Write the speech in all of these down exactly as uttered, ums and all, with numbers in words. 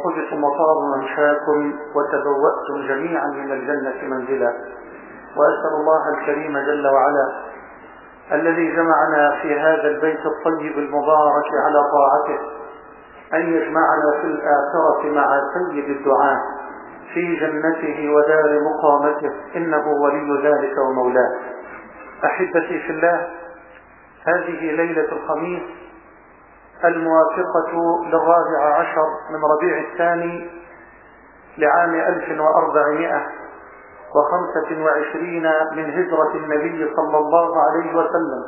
بكم وطاب ممشاكم وتبوأتم جميعا من الجنة منزلا. وأسأل الله الكريم جل وعلا الذي جمعنا في هذا البيت الطيب المبارك على طاعته أن يجمعنا في الآخرة مع سيد الدعاء في جنته ودار مقامته، إنه ولي ذلك ومولاه. أحبتي في الله، هذه ليلة الخميس الموافقة للرابع عشر من ربيع الثاني لعام ألف وأربعمائة وخمسة وعشرين من هجرة النبي صلى الله عليه وسلم،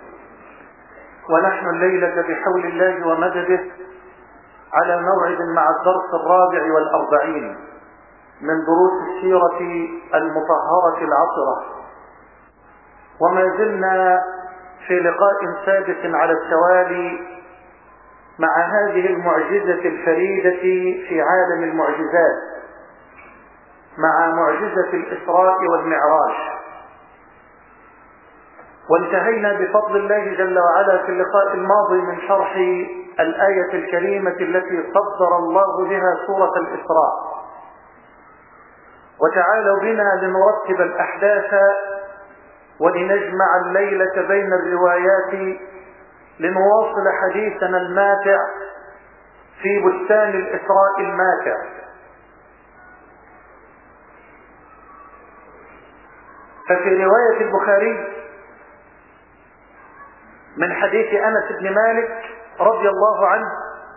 ونحن الليلة بحول الله ومدده على موعد مع الدرس الرابع والأربعين من دروس السيرة المطهرة العطرة، وما زلنا في لقاء سادس على التوالي مع هذه المعجزة الفريدة في عالم المعجزات، مع معجزة الإسراء والمعراج. وانتهينا بفضل الله جل وعلا في اللقاء الماضي من شرح الآية الكريمة التي صدر الله بها سورة الإسراء. وتعالوا بنا لنرتب الأحداث ولنجمع الليلة بين الروايات لنواصل حديثنا الماتع في بستان الإسراء الماتع. ففي رواية البخاري من حديث أنس بن مالك رضي الله عنه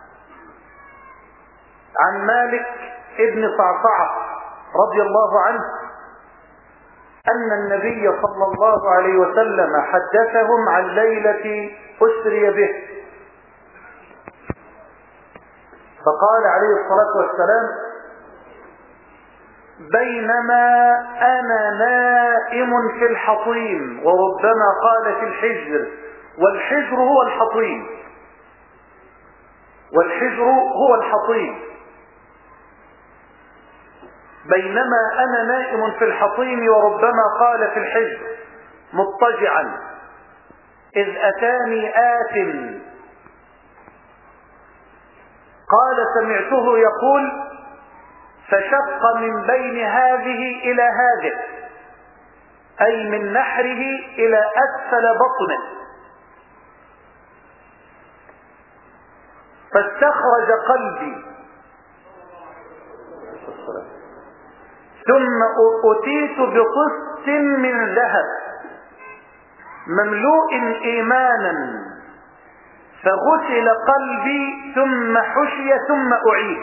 عن مالك ابن صعصعة رضي الله عنه أن النبي صلى الله عليه وسلم حدثهم عن ليلة أسري به، فقال عليه الصلاة والسلام: بينما أنا نائم في الحطيم، وربما قال في الحجر، والحجر هو الحطيم، والحجر هو الحطيم بينما أنا نائم في الحطيم وربما قال في الحجر مضطجعا، إذ أتاني آت قال سمعته يقول: فشق من بين هذه إلى هذه، أي من نحره إلى أسفل بطنه، فاستخرج قلبي، ثم أتيت بقسط من ذهب مملوء إيمانا، فغسل قلبي ثم حشي ثم أعيد.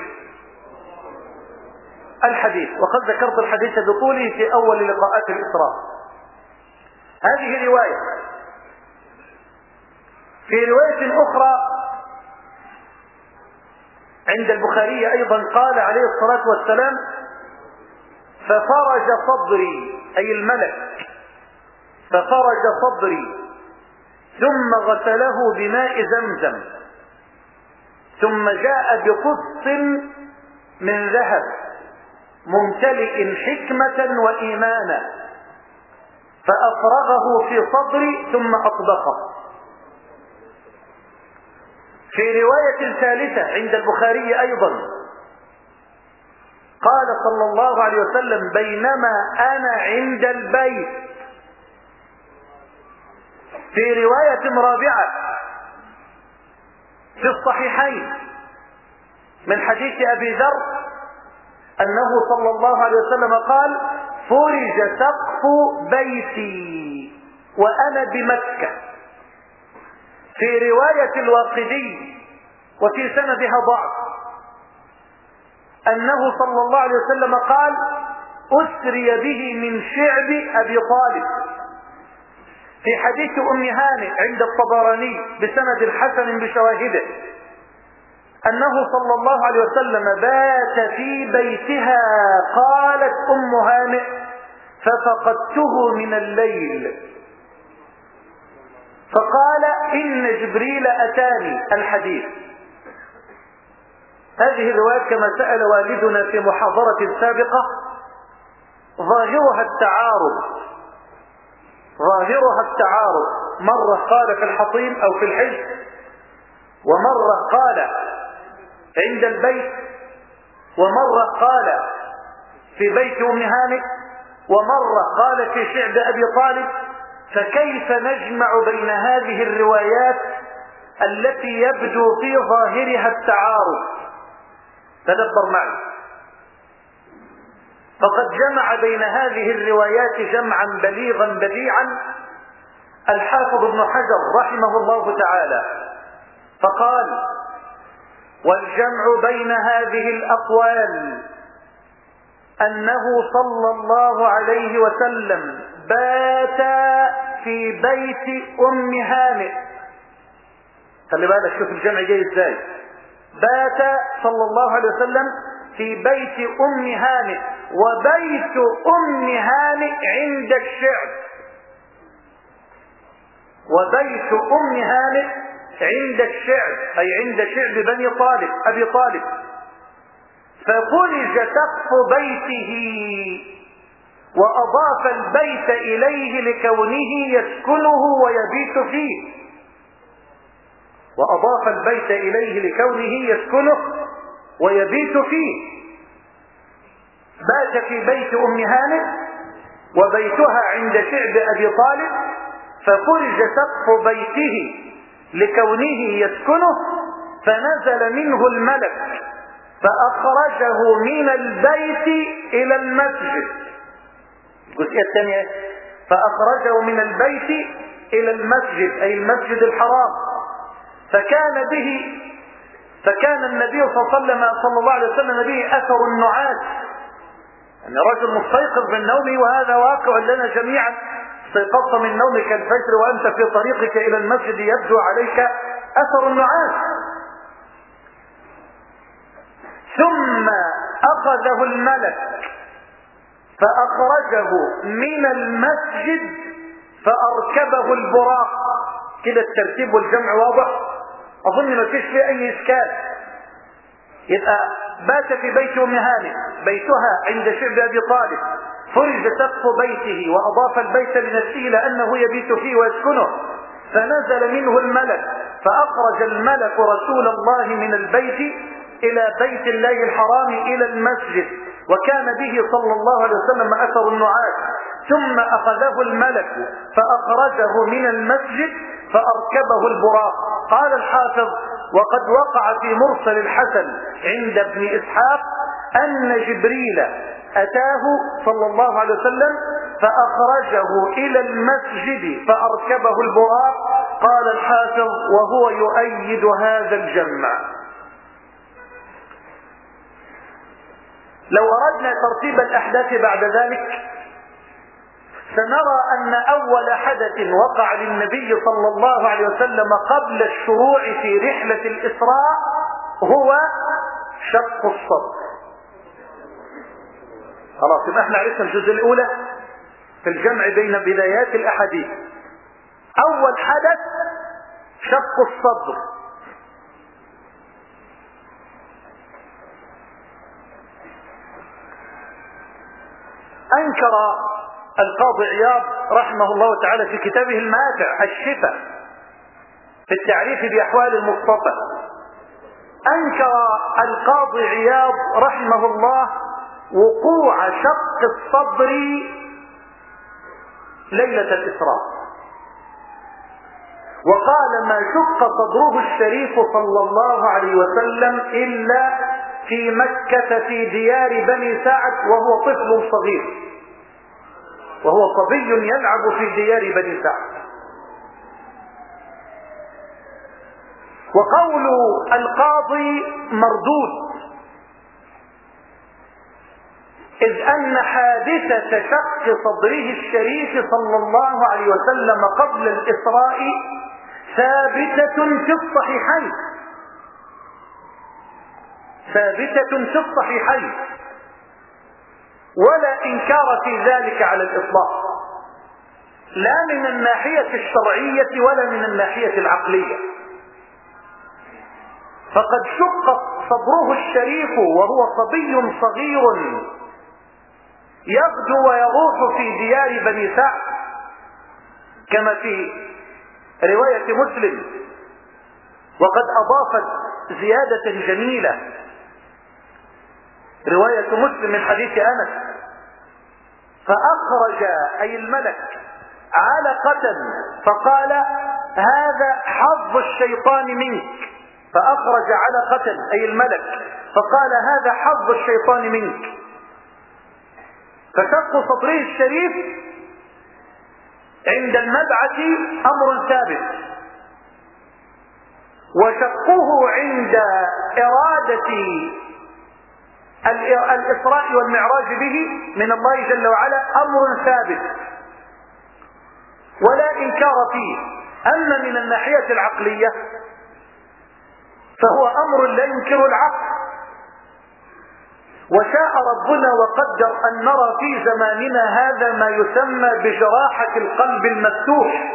الحديث، وقد ذكرت الحديث بطوله في أول لقاءات الإسراء. هذه رواية. في رواية أخرى عند البخاري أيضا قال عليه الصلاة والسلام: ففرج صدري، أي الملك، ففرج صدري ثم غسله بماء زمزم، ثم جاء بقسط من ذهب ممتلئ حكمة وإيمانا، فأفرغه في صدري ثم أطبقه. في رواية ثالثة عند البخاري أيضا قال صلى الله عليه وسلم: بينما أنا عند البيت. في رواية رابعة في الصحيحين من حديث أبي ذر أنه صلى الله عليه وسلم قال: فرج سقف بيتي وأنا بمكة. في رواية الواقدي وفي سندها ضعف أنه صلى الله عليه وسلم قال: أسري به من شعب أبي طالب. في حديث أم هانئ عند الطبراني بسند حسن بشواهده أنه صلى الله عليه وسلم بات في بيتها. قالت أم هانئ: ففقدته من الليل، فقال: إن جبريل أتاني. الحديث. هذه الروايات كما سأل والدنا في محاضرة سابقة ظاهرها التعارض، ظاهرها التعارض، مرة قال في الحطيم أو في الحجر، ومرة قال عند البيت، ومرة قال في بيت أم هانئ، ومرة قال في شعب أبي طالب، فكيف نجمع بين هذه الروايات التي يبدو في ظاهرها التعارض؟ تدبر معي. فقد جمع بين هذه الروايات جمعا بليغا بديعا الحافظ ابن حجر رحمه الله تعالى، فقال: والجمع بين هذه الأقوال أنه صلى الله عليه وسلم بات في بيت أم هانئ. خلي بالك، شوف الجمع جاي ازاي. بات صلى الله عليه وسلم في بيت أم هانئ، وبيت أم هانئ عند الشعب، وبيت أم هانئ عند الشعب أي عند شعب بني طالب أبي طالب. ففرج سقف بيته وأضاف البيت إليه لكونه يسكنه ويبيت فيه، وأضاف البيت إليه لكونه يسكنه ويبيت فيه. بات في بيت أم هانئ وبيتها عند شعب أبي طالب، ففرج سقف بيته لكونه يسكنه، فنزل منه الملك فأخرجه من البيت إلى المسجد. الجزئية الثانية: فأخرجه من البيت إلى المسجد أي المسجد الحرام. فكان به فكان النبي صلى الله عليه وسلم صلى الله عليه وسلم به أثر النعاس، يعني رجل مستيقظ من نومه، وهذا واقع لنا جميعا. استيقظت من نومك الفجر وأنت في طريقك إلى المسجد يبدو عليك أثر النعاس. ثم أخذه الملك فأخرجه من المسجد فأركبه البراق. كده الترتيب والجمع واضح؟ أظن ما فيش فيه أي إشكال. يبقى بات في بيت أم هانئ، بيتها عند شعب أبي طالب، فرج سقف بيته وأضاف البيت لنفسه لأنه يبيت فيه ويسكنه، فنزل منه الملك فأخرج الملك رسول الله من البيت إلى بيت الله الحرام إلى المسجد، وكان به صلى الله عليه وسلم أثر النعاس. ثم أخذه الملك فأخرجه من المسجد فأركبه البراق. قال الحافظ: وقد وقع في مرسل الحسن عند ابن إسحاق أن جبريل أتاه صلى الله عليه وسلم فأخرجه إلى المسجد فأركبه البراق. قال الحافظ: وهو يؤيد هذا الجمع. لو أردنا ترتيب الأحداث بعد ذلك سنرى أن أول حدث وقع للنبي صلى الله عليه وسلم قبل الشروع في رحلة الإسراء هو شق الصدر. خلاص، يبقى احنا عرفنا الجزء الأولى في الجمع بين بدايات الأحاديث. أول حدث شق الصدر. أنكر القاضي عياض رحمه الله تعالى في كتابه الماتع الشفاء في التعريف بأحوال المصطفى، أنكر القاضي عياض رحمه الله وقوع شق الصدر ليلة الإسراء، وقال: ما شق صدره الشريف صلى الله عليه وسلم إلا في مكة في ديار بني سعد وهو طفل صغير، وهو صبي يلعب في ديار بني سعد. وقول القاضي مردود، إذ أن حادثة شق صدره الشريف صلى الله عليه وسلم قبل الإسراء ثابتة في الصحيحين، ثابتة في الصحيحين، ولا إنكار في ذلك على الإطلاق، لا من الناحية الشرعية ولا من الناحية العقلية. فقد شق صدره الشريف وهو صبي صغير يغدو ويغوص في ديار بني سعد، كما في رواية مسلم. وقد أضافت زيادة جميلة: رواية مسلم من حديث أنس: فأخرج أي الملك علقة فقال: هذا حظ الشيطان منك. فأخرج علقة أي الملك فقال: هذا حظ الشيطان منك. فشق صدره الشريف عند المبعث أمر ثابت، وشقه عند إرادة الإسراء والمعراج به من الله جل وعلا أمر ثابت ولا إنكار فيه. أما من الناحية العقلية فهو أمر لا ينكر العقل، وشاء ربنا وقدر أن نرى في زماننا هذا ما يسمى بجراحة القلب المفتوح.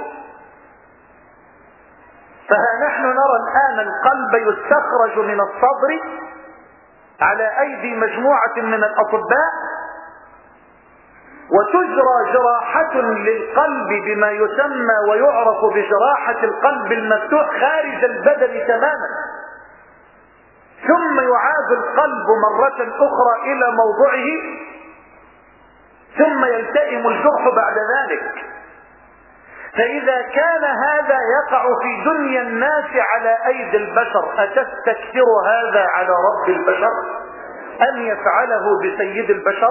فها نحن نرى الآن القلب يستخرج من الصدر على أيدي مجموعة من الأطباء، وتجرى جراحة للقلب بما يسمى ويعرف بجراحة القلب المفتوح خارج البدن تماما، ثم يعاد القلب مرة أخرى إلى موضعه، ثم يلتئم الجرح بعد ذلك. فإذا كان هذا يقع في دنيا الناس على أيدي البشر، أتستكثر هذا على رب البشر أن يفعله بسيد البشر؟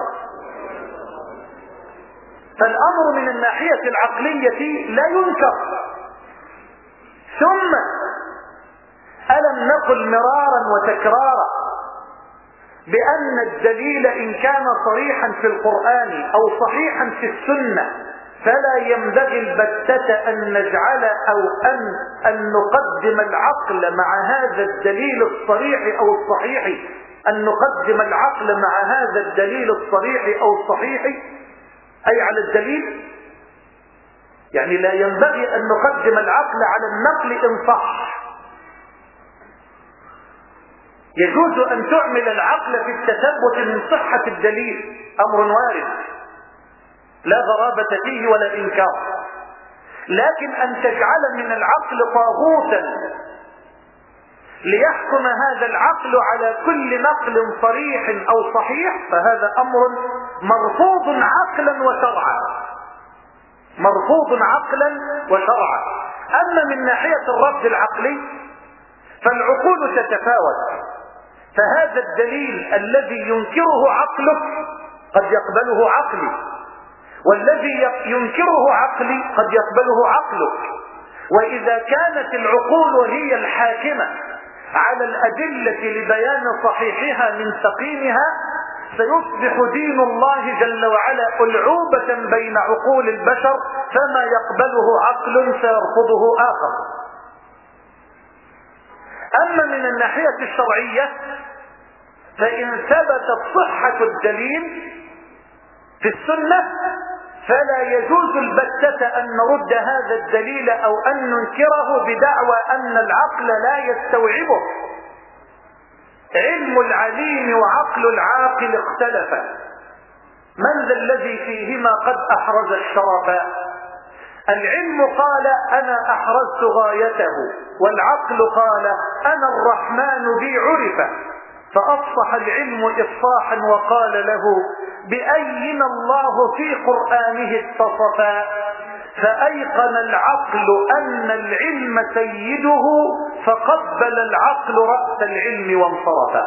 فالأمر من الناحية العقلية لا ينكر. ثم ألم نقل مرارا وتكرارا بأن الدليل إن كان صريحا في القرآن أو صحيحا في السنة فلا ينبغي البتة أن نجعل أو أن, أن نقدم العقل مع هذا الدليل الصريح أو الصحيح أن نقدم العقل مع هذا الدليل الصريح أو الصحيح أي على الدليل. يعني لا ينبغي أن نقدم العقل على النقل إن صح. يجوز أن تعمل العقل في التثبت من صحة الدليل، أمر وارد لا غرابة فيه ولا إنكار، لكن أن تجعل من العقل طاغوتا ليحكم هذا العقل على كل نقل صريح أو صحيح فهذا أمر مرفوض عقلا وشرعا، مرفوض عقلا وشرعا. أما من ناحية الرد العقلي فالعقول تتفاوت، فهذا الدليل الذي ينكره عقلك قد يقبله عقلي، والذي ينكره عقلي قد يقبله عقلك. وإذا كانت العقول هي الحاكمة على الأدلة لبيان صحيحها من سقيمها سيصبح دين الله جل وعلا ألعوبة بين عقول البشر، فما يقبله عقل سيرفضه آخر. أما من الناحية الشرعية فإن ثبتت صحة الدليل في السنة فلا يجوز البتة أن نرد هذا الدليل أو أن ننكره بدعوى أن العقل لا يستوعبه. علم العليم وعقل العاقل اختلفا، من ذا الذي فيهما قد أحرز الشرفا؟ العلم قال أنا أحرزت غايته، والعقل قال أنا الرحمن بي عرفه، فأفصح العلم إفصاحا وقال له بأينا الله في قرآنه اتصفا، فأيقن العقل أن العلم سيده فقبل العقل رأس العلم وانصرفا.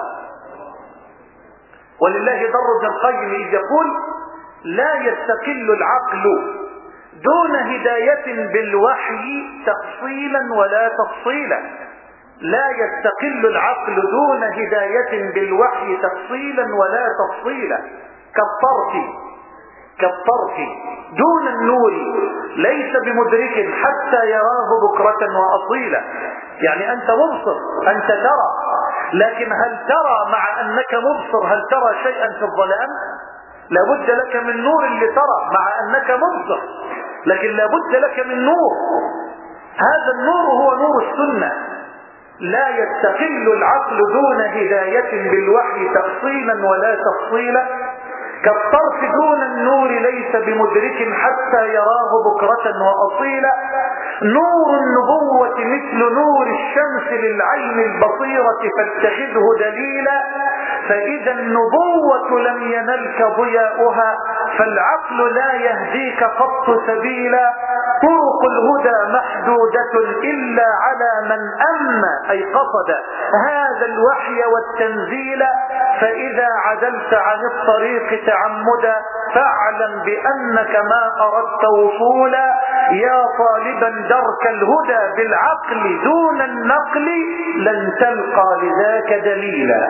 ولله در ابن القيم إذ يقول لا يستقل العقل دون هداية بالوحي تفصيلا ولا تفصيلا، لا يستقل العقل دون هداية بالوحي تفصيلا ولا تفصيلا، كالطرف كالطرف دون النور ليس بمدرك حتى يراه بكرة وأصيلا. يعني أنت مبصر، أنت ترى، لكن هل ترى مع أنك مبصر هل ترى شيئا في الظلام؟ لابد لك من نور لترى مع أنك مبصر، لكن لابد لك من نور، هذا النور هو نور السنة. لا يستقل العقل دون هداية بالوحي تفصيلا ولا تفصيلا، كالطرف دون النور ليس بمدرك حتى يراه بكرة وأصيلا. نور النبوة مثل نور الشمس للعين البصيرة فاتخذه دليلا، فإذا النبوة لم ينلك ضياؤها فالعقل لا يهديك قط سبيلا. طرق الهدى محدودة إلا على من أما أي قصد هذا الوحي والتنزيل. فإذا عدلت عن الطريق تعمدا فاعلم بأنك ما أردت وصولا. يا طالبا درك الهدى بالعقل دون النقل لن تلقى لذاك دليلا.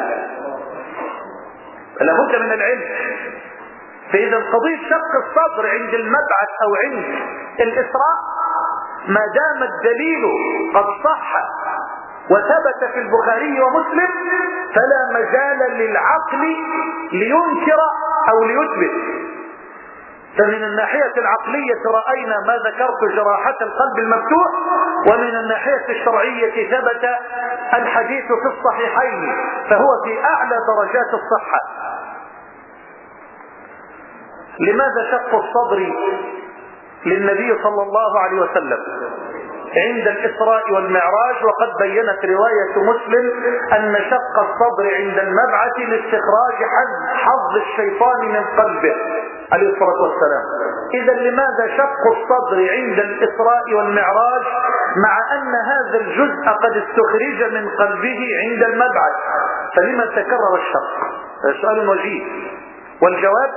لابد من العلم. فإذا قضية شق الصدر عند المبعث أو عند الإسراء ما دام الدليل قد صح وثبت في البخاري ومسلم فلا مجال للعقل لينكر أو ليثبت. فمن الناحية العقلية رأينا ما ذكرت جراحة القلب المفتوح، ومن الناحية الشرعية ثبت الحديث في الصحيحين فهو في أعلى درجات الصحة. لماذا شق الصدر للنبي صلى الله عليه وسلم عند الإسراء والمعراج؟ وقد بينت رواية مسلم أن شق الصدر عند المبعث لاستخراج حظ الشيطان من قلبه عليه الصلاة والسلام. إذا لماذا شق الصدر عند الإسراء والمعراج مع أن هذا الجزء قد استخرج من قلبه عند المبعث؟ فلما تكرر الشق؟ سؤال وجيه. والجواب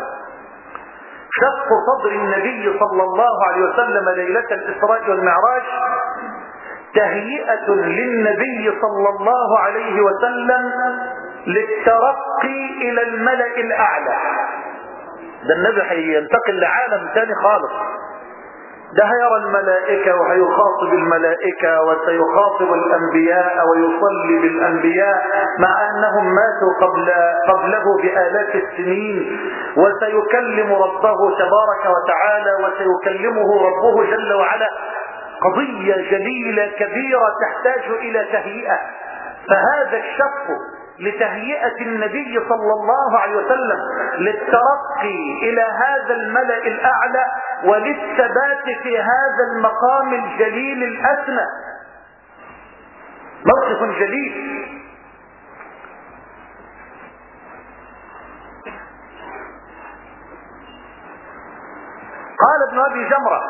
شق صدر النبي صلى الله عليه وسلم ليلة الإسراء والمعراج تهيئة للنبي صلى الله عليه وسلم للترقي إلى الملأ الأعلى. ده النبي هينتقل لعالم ثاني خالص، ده هيرى الملائكة وهيخاطب الملائكة وسيخاطب الأنبياء ويصلي بالأنبياء مع أنهم ماتوا قبل قبله بآلاف السنين، وسيكلم ربه تبارك وتعالى وسيكلمه ربه جل وعلا. قضية جليلة كبيرة تحتاج إلى تهيئة. فهذا الشق لتهيئة النبي صلى الله عليه وسلم للترقي إلى هذا الملأ الأعلى وللثبات في هذا المقام الجليل الأسمى. موقف جليل. قال ابن أبي جمرة: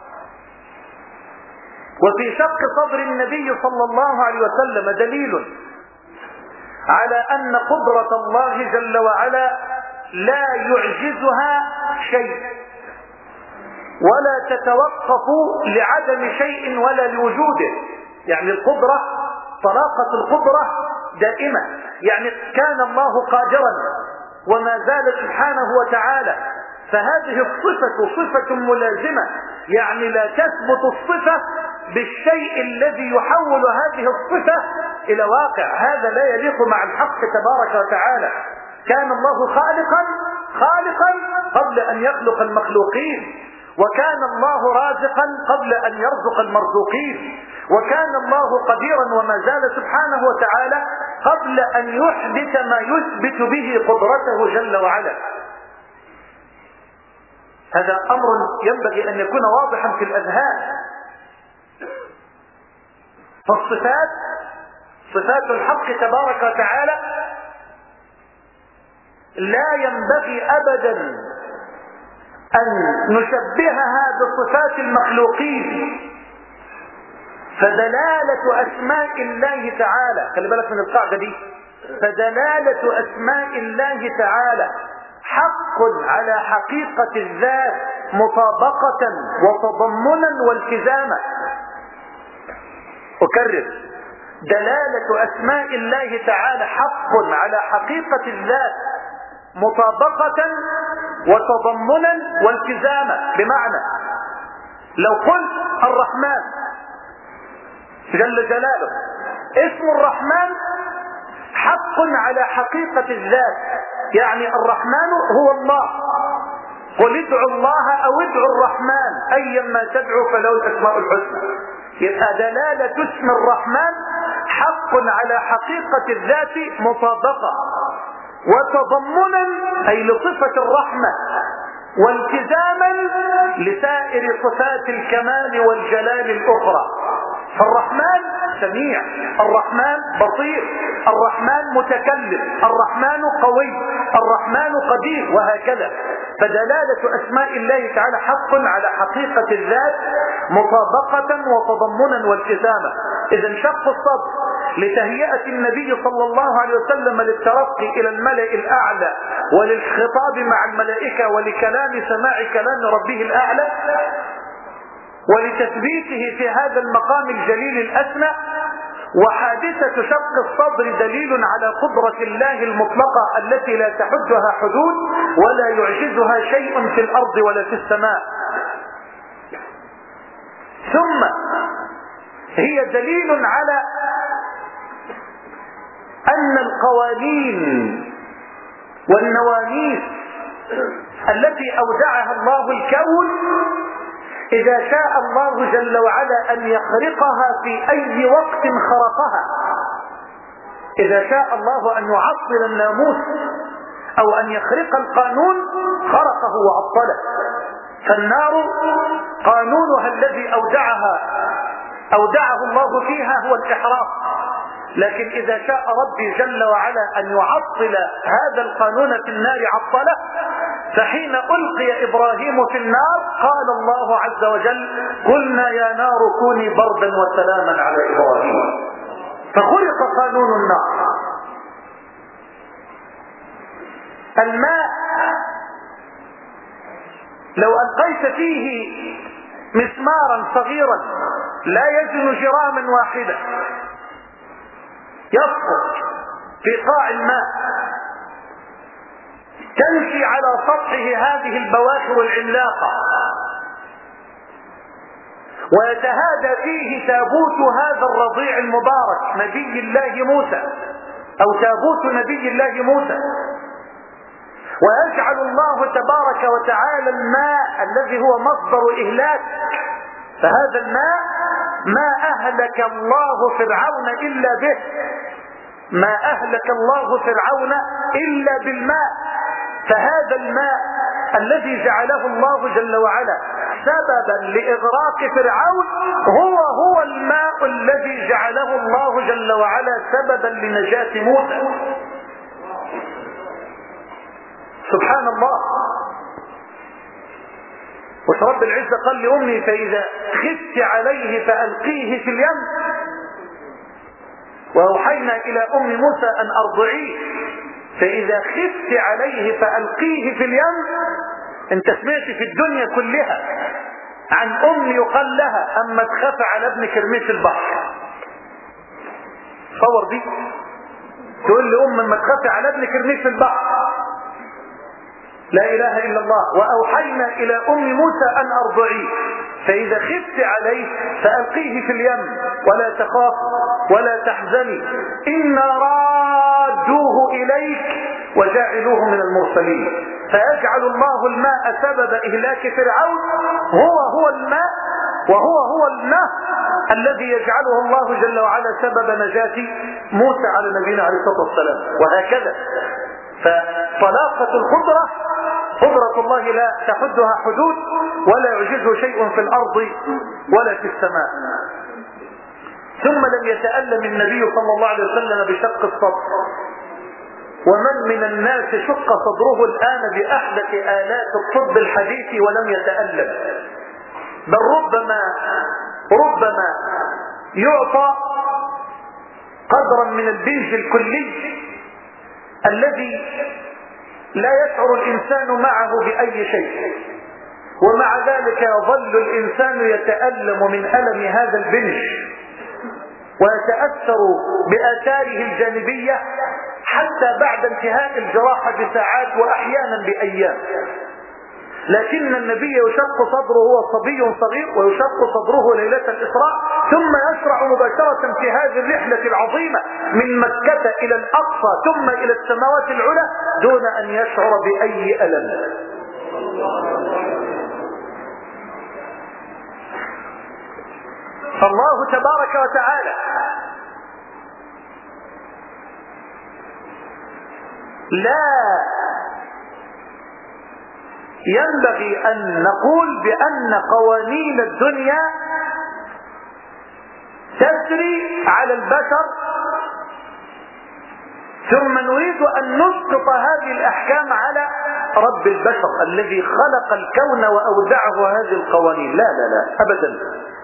وفي شق صدر النبي صلى الله عليه وسلم دليل على أن قدرة الله جل وعلا لا يعجزها شيء ولا تتوقف لعدم شيء ولا لوجوده. يعني القدرة، طلاقة القدرة دائمة. يعني كان الله قادرا وما زال سبحانه وتعالى. فهذه الصفة صفة ملازمة، يعني لا تثبت الصفة بالشيء الذي يحول هذه الصفة إلى واقع. هذا لا يليق مع الحق تبارك وتعالى. كان الله خالقا خالقا قبل أن يخلق المخلوقين، وكان الله رازقا قبل أن يرزق المرزوقين، وكان الله قديرا وما زال سبحانه وتعالى قبل أن يحدث ما يثبت به قدرته جل وعلا. هذا أمر ينبغي أن يكون واضحا في الأذهان. فالصفات صفات الحق تبارك وتعالى لا ينبغي أبدا أن نشبهها بصفات المخلوقين. فدلالة أسماء الله تعالى، خلي بالك من القاعدة دي، فدلالة أسماء الله تعالى حق على حقيقة الذات مطابقة وتضمنا والتزاما. أكرر: دلالة أسماء الله تعالى حق على حقيقة الذات مطابقة وتضمنا والتزاما. بمعنى لو قلت الرحمن جل جلاله، اسم الرحمن حق على حقيقة الذات، يعني الرحمن هو الله. قل ادعوا الله أو ادعوا الرحمن أيما تدعو فله الأسماء الحسنى. يبقى دلالة اسم الرحمن حق على حقيقة الذات مطابقة وتضمنا أي لصفة الرحمة، والتزاما لسائر صفات الكمال والجلال الأخرى. فالرحمن سميع، الرحمن بصير، الرحمن متكلم، الرحمن قوي، الرحمن قدير، وهكذا. فدلالة أسماء الله تعالى حق على حقيقة الذات مطابقة وتضمنا والتزاما. إذا انشق الصدر لتهيئة النبي صلى الله عليه وسلم للترقي إلى الملأ الأعلى وللخطاب مع الملائكة ولكلام سماع كلام ربه الأعلى ولتثبيته في هذا المقام الجليل الأسمى. وحادثة شق الصدر دليل على قدرة الله المطلقة التي لا تحدها حدود ولا يعجزها شيء في الأرض ولا في السماء. ثم هي دليل على أن القوانين والنواميس التي أودعها الله الكون إذا شاء الله جل وعلا أن يخرقها في أي وقت خرقها. إذا شاء الله أن يعطل الناموس أو أن يخرق القانون خرقه وعطله. فالنار قانونها الذي أودعها أودعه الله فيها هو الإحراق، لكن إذا شاء ربي جل وعلا أن يعطل هذا القانون في النار عطله. فحين ألقي إبراهيم في النار قال الله عز وجل: قلنا يا نار كوني بردا وسلاما على إبراهيم. فخلق قانون النار. الماء لو ألقيت فيه مسمارا صغيرا لا يزن جراما واحدا يسقط في قاع الماء. تمشي على سطحه هذه البواخر العملاقة ويتهادى فيه تابوت هذا الرضيع المبارك نبي الله موسى أو تابوت نبي الله موسى. ويجعل الله تبارك وتعالى الماء الذي هو مصدر إهلاك. فهذا الماء ما أهلك الله فرعون إلا به، ما أهلك الله فرعون إلا بالماء. فهذا الماء الذي جعله الله جل وعلا سببا لإغراق فرعون هو هو الماء الذي جعله الله جل وعلا سببا لنجاة موسى. سبحان الله. ورب العزة قال لأمي: فإذا خفت عليه فألقيه في اليم. وأوحينا إلى أم موسى أن أرضعيه، فإذا خفت عليه فألقيه في اليم. انت سمعت في الدنيا كلها عن أم يقال لها أما تخاف على ابنك ارميه في البحر. صور دي تقول لأم أما تخاف على ابنك ارميه في البحر. لا إله إلا الله. وأوحينا إلى أم موسى أن أرضعيه، فإذا خفت عليه فألقيه في اليم ولا تخاف ولا تحزني إنا رادوه إليك وجاعلوه من المرسلين. فيجعل الله الماء سبب إهلاك فرعون هو هو الماء وهو هو الماء الذي يجعله الله جل وعلا سبب نجاة موسى على نبينا عليه الصلاة والسلام. وهكذا. فطلاقة القدرة قدرة الله لا تحدها حدود ولا يعجزه شيء في الأرض ولا في السماء. ثم لم يتألم النبي صلى الله عليه وسلم بشق الصدر. ومن من الناس شق صدره الآن بأحدث آلات الطب الحديث ولم يتألم، بل ربما ربما يعطى قدرا من البنج الكلي الذي لا يشعر الإنسان معه بأي شيء، ومع ذلك يظل الإنسان يتألم من ألم هذا البنج ويتأثر بآثاره الجانبية حتى بعد انتهاء الجراحة بساعات وأحيانا بأيام. لكن النبي يشق صدره هو صبي صغير ويشق صدره ليلة الإسراء، ثم يشرع مباشرة في هذه الرحلة العظيمة من مكة إلى الأقصى ثم إلى السماوات العلى دون أن يشعر بأي ألم. فالله تبارك وتعالى لا ينبغي أن نقول بأن قوانين الدنيا تسري على البشر، ثم نريد أن نسقط هذه الأحكام على رب البشر الذي خلق الكون وأودعه هذه القوانين. لا لا لا أبدا.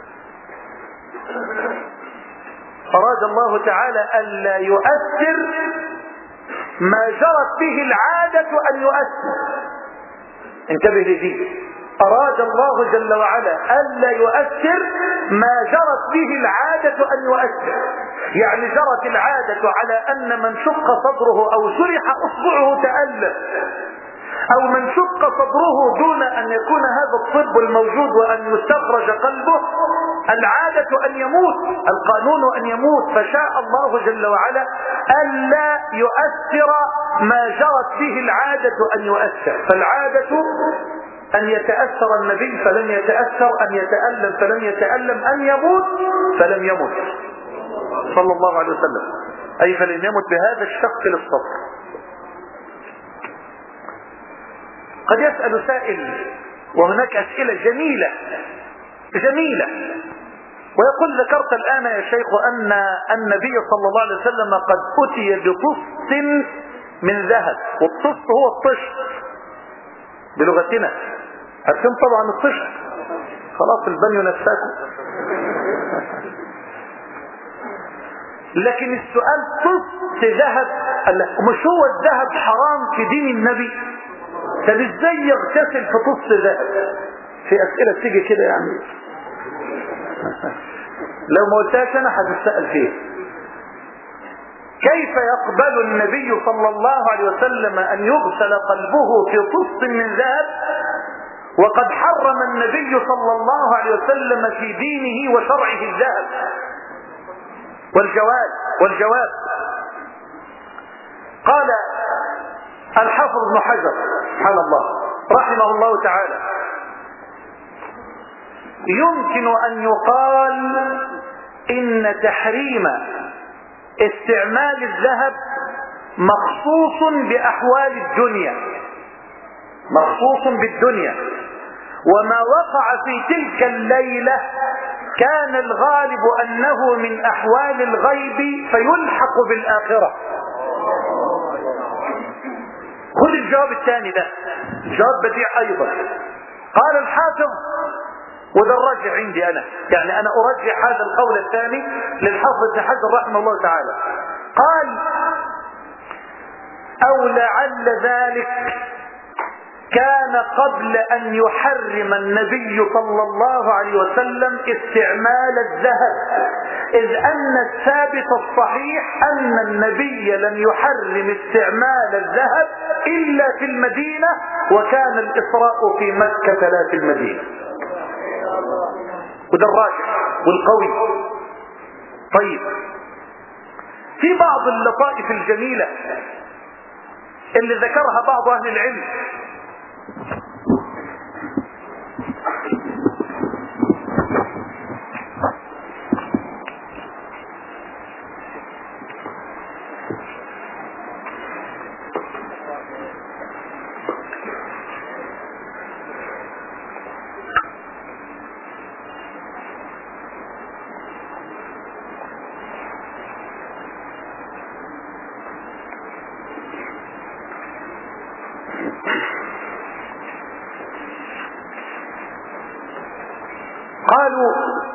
أراد الله تعالى ألا يؤثر ما جرت به العادة أن يؤثر. انتبه لذي، أراد الله جل وعلا ألا يؤثر ما جرت به العادة أن يؤثر. يعني جرت العادة على أن من شق صدره أو جرح أصبعه تألم، أو من شق صدره دون أن يكون هذا الطب الموجود وأن يستخرج قلبه، العادة أن يموت، القانون أن يموت. فشاء الله جل وعلا ألا يؤثر ما جرت به العادة أن يؤثر. فالعادة أن يتأثر النبي فلم يتأثر، أن يتألم فلم يتألم، أن يموت فلم يموت صلى الله عليه وسلم، أي فلم يمت بهذا الشق للصدر. قد يسأل سائل، وهناك أسئلة جميلة جميلة، ويقول ذكرت الآن يا شيخ أن النبي صلى الله عليه وسلم قد أتي بطست من ذهب، والطست هو الطشت بلغتنا، عارفين طبعا الطشت، خلاص البني نفسكم. لكن السؤال طست ذهب، مش هو الذهب حرام في دين النبي؟ طب ازاي يغتسل في طست ذهب؟ في اسئله تيجي كده يعني لو ما قلتهاش انا هتسال فيها. كيف يقبل النبي صلى الله عليه وسلم ان يغسل قلبه في طست من ذهب وقد حرم النبي صلى الله عليه وسلم في دينه وشرعه الذهب؟ والجواب والجواب قال الحافظ ابن حجر سبحان الله رحمه الله تعالى: يمكن أن يقال إن تحريم استعمال الذهب مخصوص بأحوال الدنيا، مخصوص بالدنيا، وما وقع في تلك الليلة كان الغالب أنه من أحوال الغيب فيلحق بالآخرة. خذ الجواب الثاني ده، جواب بديع أيضا. قال الحافظ، وده الراجع عندي أنا، يعني أنا أرجح هذا القول الثاني للحافظ ابن حجر رحمه الله تعالى. قال: أو لعل ذلك كان قبل أن يحرم النبي صلى الله عليه وسلم استعمال الذهب، إذ أن الثابت الصحيح أن النبي لم يحرم استعمال الذهب إلا في المدينة، وكان الإسراء في مكة لا في المدينة. وده الراجح والقوي. طيب، في بعض اللطائف الجميلة اللي ذكرها بعض أهل العلم. قالوا: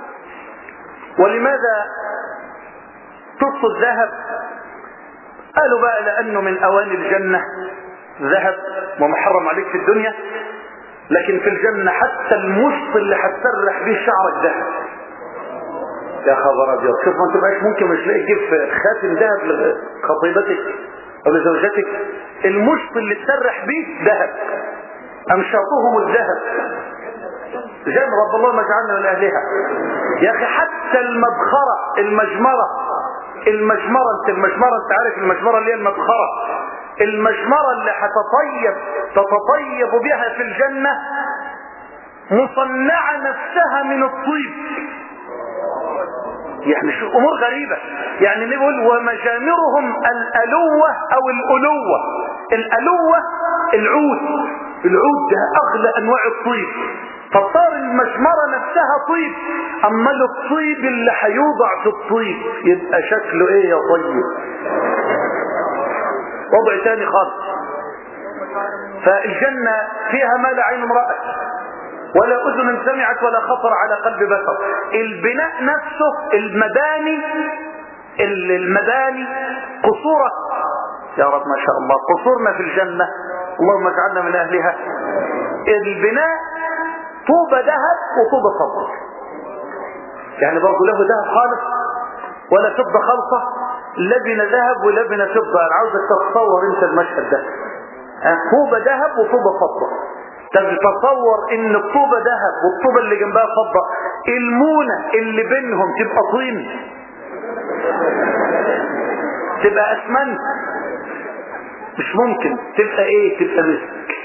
ولماذا تص الذهب؟ قالوا بقى لأنه من أواني الجنة ذهب ومحرم عليك في الدنيا، لكن في الجنة حتى المشط اللي هتسرح به شعرك ذهب. يا خبر ابيض، شوف ما تبقاش ممكن مش لاقي تجيب خاتم ذهب لخطيبتك او لزوجتك، المشط اللي تسرح به ذهب، امشاطهم الذهب. جن رب الله ما جعلنا من اهلها. يا اخي حتى المبخرة المجمرة المجمرة انت المجمرة انت عارف المجمرة اللي هي المبخرة، المجمرة اللي هتطيب تتطيب بها في الجنة مصنعة نفسها من الطيب. يعني شو امور غريبة. يعني نقول ومجامرهم الالوة او الالوة. الالوة العود، العود ده اغلى انواع الطيب، فصار ان المشمرة نفسها طيب، اما الطيب اللي هيوضع في الطيب يبقى شكله ايه يا طيب؟ وضع تاني خالص. فالجنة فيها ما لا عين رأت ولا أذن سمعت ولا خطر على قلب بشر. البناء نفسه، المباني المباني قصورة يا رب ما شاء الله، قصورنا في الجنة اللهم اجعلنا من أهلها. البناء طوبة ذهب وطوبة فضة، يعني برضه له ذهب خالص ولا فضة خالصة، لبن ذهب ولبن فضة. انا عاوزك تتصور انت المشهد ده، طوبة ذهب وطوبة فضة. تتصور ان الطوبة ذهب والطوبة اللي جنبها فضة، المونة اللي بينهم تبقى طين، تبقى اسمنت، مش ممكن. تبقى ايه؟ تبقى مسك.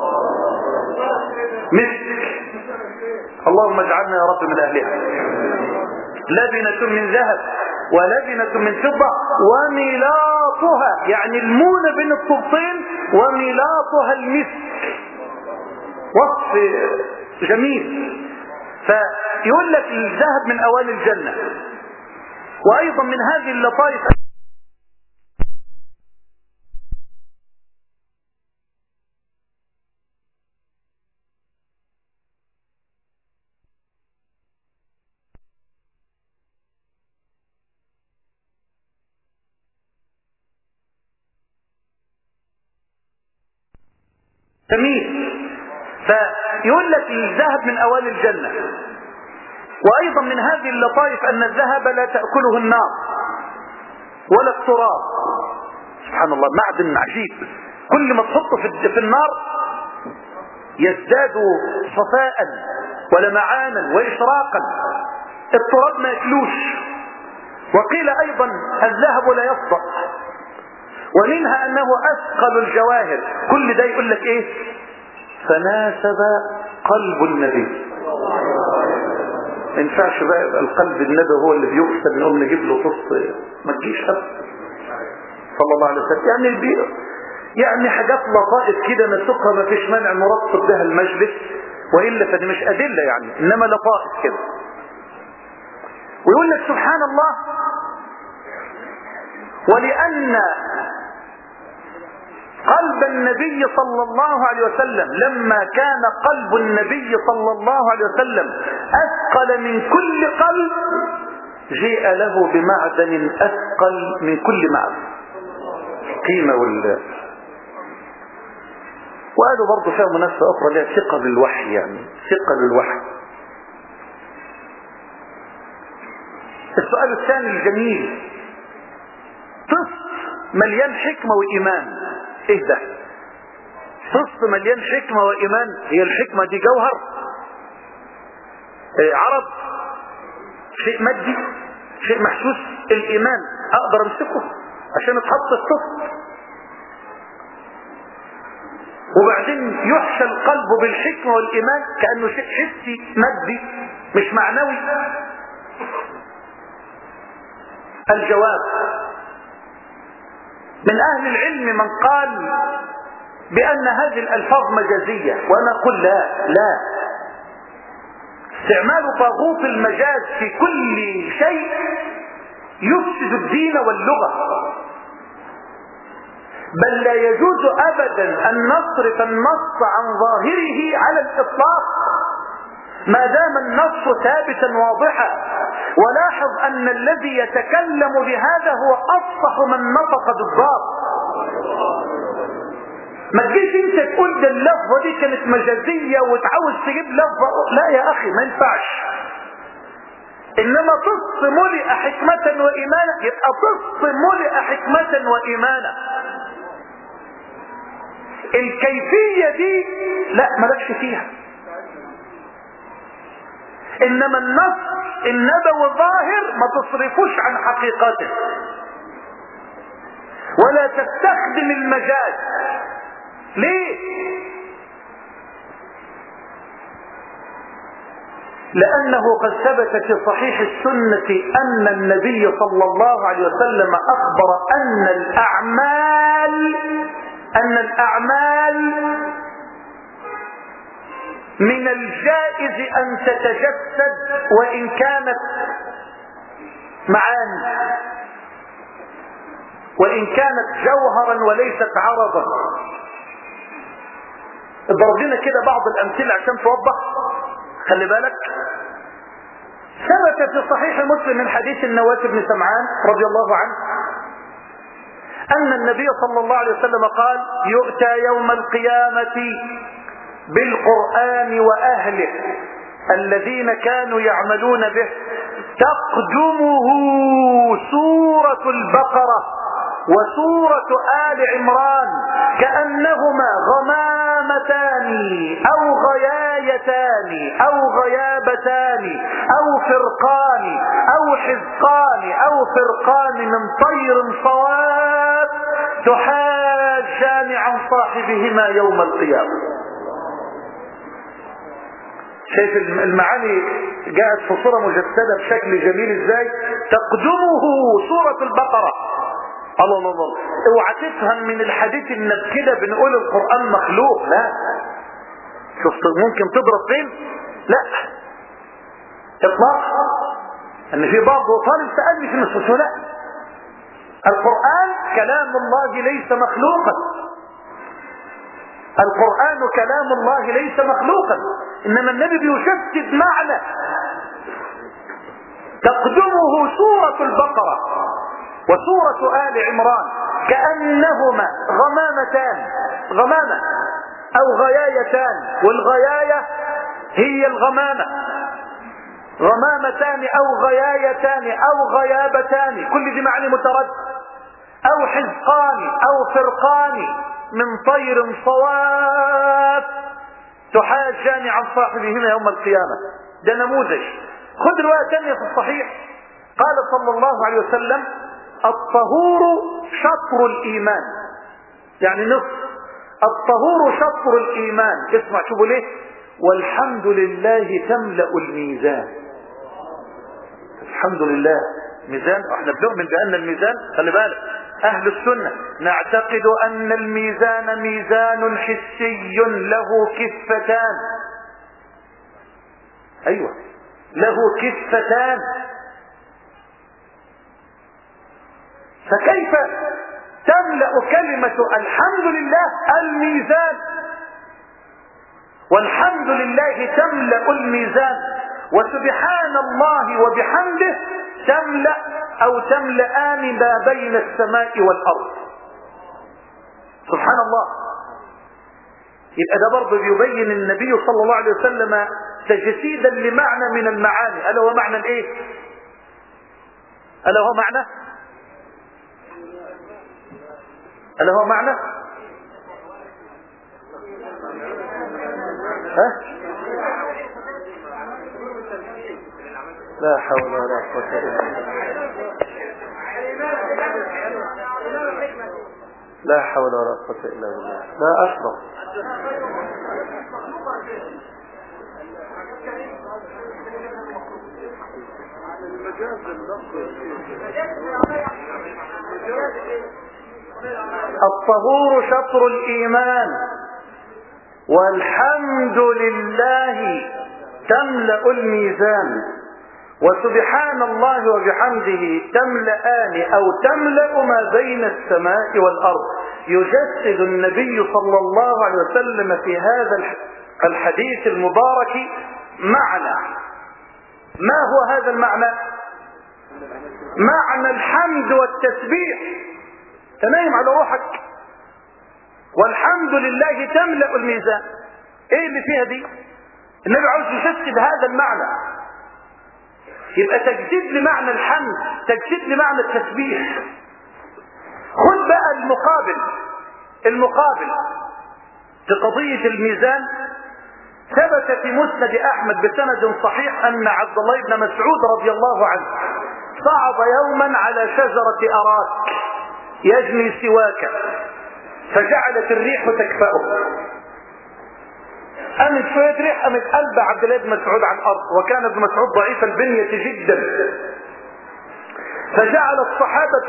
مسك. اللهم اجعلنا يا رب من اهلها. لبنة من ذهب ولبنة من فضة وميلاطها، يعني المونة بين الطوبتين وميلاطها المسك. وصف جميل. فيقول لك الذهب من اواني الجنة. وايضا من هذه اللطائف جميل. فيقول لك الذهب من اواني الجنة. وايضا من هذه اللطائف ان الذهب لا تأكله النار ولا التراب. سبحان الله، معدن عجيب، كل ما تحطه في النار يزداد صفاء ولمعانا واشراقا. التراب ما يأكلوش. وقيل ايضا الذهب لا يصدأ، ومنها انه اثقل الجواهر. كل ده يقول لك ايه؟ فناسب قلب النبي. ما ينفعش بقى يبقى القلب النبي هو اللي بيغسل نقوم نجيب له طص، ما تجيش ابدا صلى الله عليه وسلم. يعني البيئة يعني حاجات لطائف كده نسقها، ما فيش مانع نرتب بها المجلس، والا فدي مش ادله يعني، انما لطائف كده. ويقول لك سبحان الله، ولأن قلب النبي صلى الله عليه وسلم لما كان قلب النبي صلى الله عليه وسلم أثقل من كل قلب، جيء له بمعدن أثقل من كل معدن. قيمة وال وقالوا برضو فيها مناسبة أخرى لها ثقة بالوحي، يعني ثقة بالوحي. السؤال الثاني الجميل، طست مليان حكمة وإيمان. ايه ده؟ طست مليان حكمة وإيمان. هي الحكمة دي جوهر؟ إيه عرض؟ شيء مادي؟ شيء محسوس؟ الإيمان أقدر أمسكه عشان اتحط في طست؟ وبعدين يحشى القلب بالحكمة والإيمان كأنه شيء حسي مادي مش معنوي. الجواب، من أهل العلم من قال بأن هذه الألفاظ مجازية، وأنا أقول لا لا. استعمال طاغوت المجاز في كل شيء يفسد الدين واللغة، بل لا يجوز أبدا أن نصرف النص عن ظاهره على الإطلاق ما دام النص ثابتا واضحا. ولاحظ أن الذي يتكلم بهذا هو أفصح من نطق بالضاد. ما تجيش انت تقول ده اللفظة دي كانت مجازية وتعاوز تجيب لفظة، لا يا أخي ما ينفعش. إنما طص ملئ حكمة وإيمانا، يبقى طص ملئ حكمة وإيمانا. الكيفية دي لا مالكش فيها، إنما النص النبوي الظاهر ما تصرفوش عن حقيقته، ولا تستخدم المجاز. ليه؟ لأنه قد ثبت في صحيح السنة أن النبي صلى الله عليه وسلم أخبر أن الأعمال أن الأعمال من الجائز أن تتجسد وإن كانت معاني، وإن كانت جوهرا وليست عرضا. اضرب لنا كده بعض الأمثلة عشان توضح. خلي بالك، ثبت في صحيح مسلم من حديث النواس بن سمعان رضي الله عنه أن النبي صلى الله عليه وسلم قال: يؤتى يوم القيامة بالقرآن وأهله الذين كانوا يعملون به، تقدمه سورة البقرة وسورة آل عمران كأنهما غمامتان أو غيايتان أو غيابتان أو فرقان أو حزقان أو فرقان من طير صواب تحاجان عن صاحبهما يوم القيامة. شايف المعاني جاءت في صورة مجسدة بشكل جميل ازاي؟ تقدمه سورة البقرة. الله الله الله، اوعى تفهم من الحديث ان كده بنقول القرآن مخلوق، لا. شفت ممكن تضرب فين؟ لا اطلاق. ان في بعض طالب سألني في النصوص، لا، القرآن كلام الله ليس مخلوقا. القرآن كلام الله ليس مخلوقا، انما النبي بيشدد معنى. تقدمه سورة البقرة وسورة آل عمران كأنهما غمامتان، غمامة أو غيايتان، والغياية هي الغمامة. غمامتان أو غيايتان أو غيابتان، كل دي معنى متردد. أو حزقان أو فرقان من طير صواف تحاجان عن صاحبهما يوم القيامة. ده نموذج. خذ رواية ثانية في الصحيح، قال صلى الله عليه وسلم: الطهور شطر الإيمان، يعني نصف. الطهور شطر الإيمان. اسمع شوفوا ليه: والحمد لله تملأ الميزان. الحمد لله ميزان. احنا بنؤمن بأن الميزان، خلي بالك، أهل السنة نعتقد أن الميزان ميزان حسي له كفتان. أيوة، له كفتان. فكيف تملأ كلمة الحمد لله الميزان؟ والحمد لله تملأ الميزان، وسبحان الله وبحمده تملأ أو تملأان ما بين السماء والأرض. سبحان الله. يبقى ده برضه بيبين النبي صلى الله عليه وسلم تجسيدا لمعنى من المعاني. ألا هو معنى الايه؟ ألا هو معنى ألا هو معنى ها؟ لا حول ولا قوة إلا بالله. لا حول ولا قوة إلا بالله. لا أشرف. الطهور شطر الإيمان، والحمد لله تملأ الميزان، وسبحان الله وبحمده تملأان أو تملأ ما بين السماء والأرض. يجسد النبي صلى الله عليه وسلم في هذا الحديث المبارك معنى. ما هو هذا المعنى؟ معنى الحمد والتسبيح. تنايم على روحك، والحمد لله تملأ الميزان. ايه اللي فيها دي؟ النبي عاوز يجسد هذا المعنى. يبقى تجسيد لمعنى الحمد، تجسيد لمعنى التسبيح. خذ بقى المقابل. المقابل في قضية الميزان، ثبت في مسند أحمد بسند صحيح أن عبد الله بن مسعود رضي الله عنه صعد يوما على شجرة أراك يجني سواكا، فجعلت الريح تكفأه. قامت شوية ريح، قامت قلب عبد الله بن مسعود على الأرض، وكان ابن مسعود ضعيف البنية جدا. فجعل الصحابة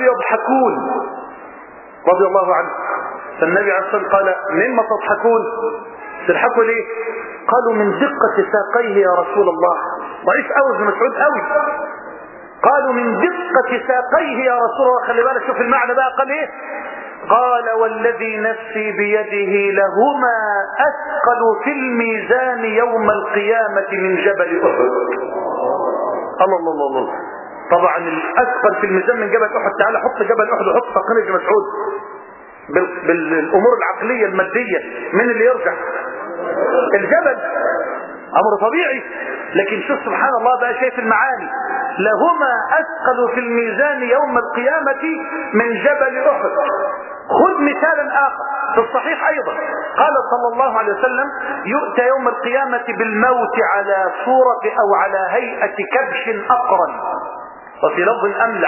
يضحكون رضي الله عنه. فالنبي عليه الصلاة والسلام قال: مما تضحكون؟ تضحكوا ليه؟ قالوا من دقة ساقيه يا رسول الله. ضعيف قوي ابن مسعود قوي. قالوا من دقة ساقيه يا رسول الله. خلي بالك شوف المعنى بقى. قال ايه؟ قال والذي نفسي بيده لهما أثقل في الميزان يوم القيامة من جبل أحد. الله الله الله الله. طبعا الأثقل في الميزان من جبل أحد. تعالى حط جبل أحد وحط ساقين ابن مسعود بالأمور العقلية المادية، من اللي يرجع؟ الجبل. أمر طبيعي. لكن شوف سبحان الله بقى، شايف المعاني. لهما أثقل في الميزان يوم القيامة من جبل أحد. خذ مثالا آخر في الصحيح أيضا. قال صلى الله عليه وسلم يؤتى يوم القيامة بالموت على صورة أو على هيئة كبش أقرن، وفي لفظ أملح،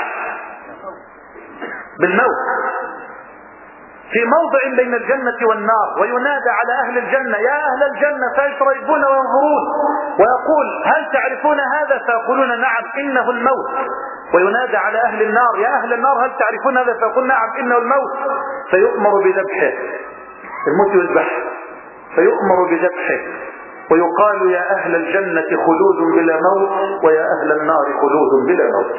بالموت في موضع بين الجنة والنار، وينادى على أهل الجنة يا أهل الجنة فيشربون وينظرون، ويقول هل تعرفون هذا؟ فيقولون نعم إنه الموت. وينادى على أهل النار يا أهل النار هل تعرفون هذا؟ فيقول نعم إنه الموت. فيؤمر بذبحه، الموت يذبح، فيؤمر بذبحه ويقال يا أهل الجنة خلود بلا موت ويا أهل النار خلود بلا موت.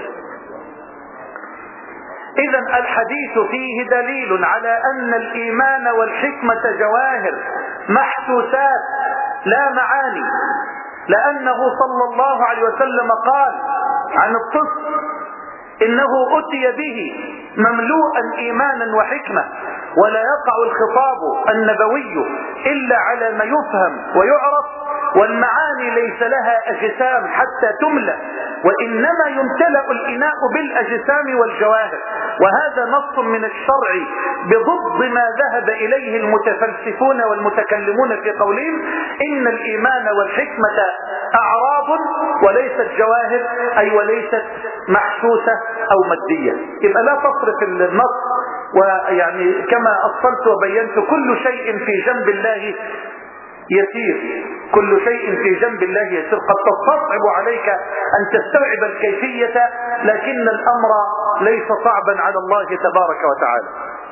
إذن الحديث فيه دليل على أن الإيمان والحكمة جواهر محسوسات لا معاني، لأنه صلى الله عليه وسلم قال عن الطفل إنه أتي به مملوءا إيمانا وحكمة، ولا يقع الخطاب النبوي إلا على ما يفهم ويعرف، والمعاني ليس لها أجسام حتى تملأ، وإنما يمتلأ الإناء بالأجسام والجواهر. وهذا نص من الشرع بضد ما ذهب إليه المتفلسفون والمتكلمون في قولهم إن الإيمان والحكمة أعراض وليست جواهر، أي وليست محسوسة أو مادية. يبقى لا تصرف النص، ويعني كما أصلت وبينت كل شيء في جنب الله يسير، كل شيء في جنب الله يسير. قد تستصعب عليك أن تستوعب الكيفية، لكن الأمر ليس صعبا على الله تبارك وتعالى.